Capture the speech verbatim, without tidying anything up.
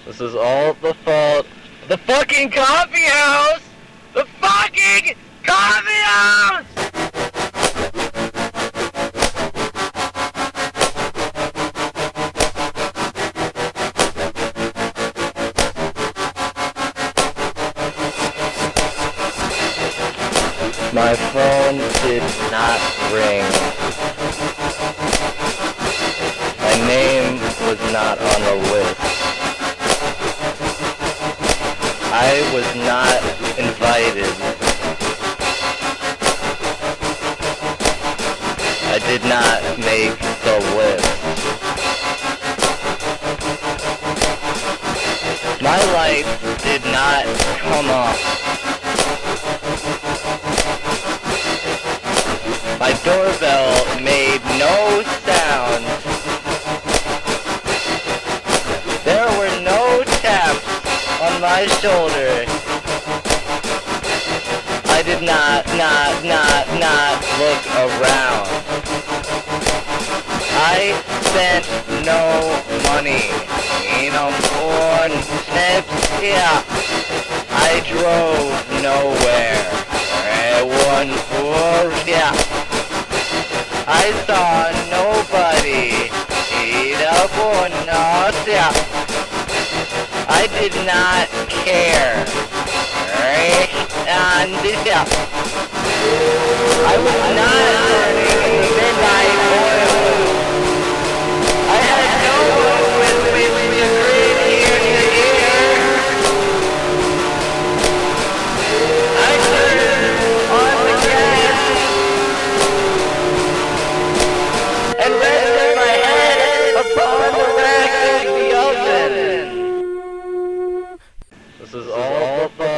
This is all the fault of the fucking coffee house! The fucking coffee house! My phone did not ring. My name was not on the list. I was not invited. I did not make the list. My light did not come on. My doorbell made no sound. There were no taps on my shoulder. I did not, not, not, not look around. I spent no money. You know, porn, snips, yeah. I drove nowhere. I won for, yeah. I saw nobody. Eat up or not, yeah. I did not care. Right? And yeah. I was not turning in the midnight oil. I had no one with which we agreed ear to ear. I turned on the gas and rested my head upon the rack of the oven. This is all the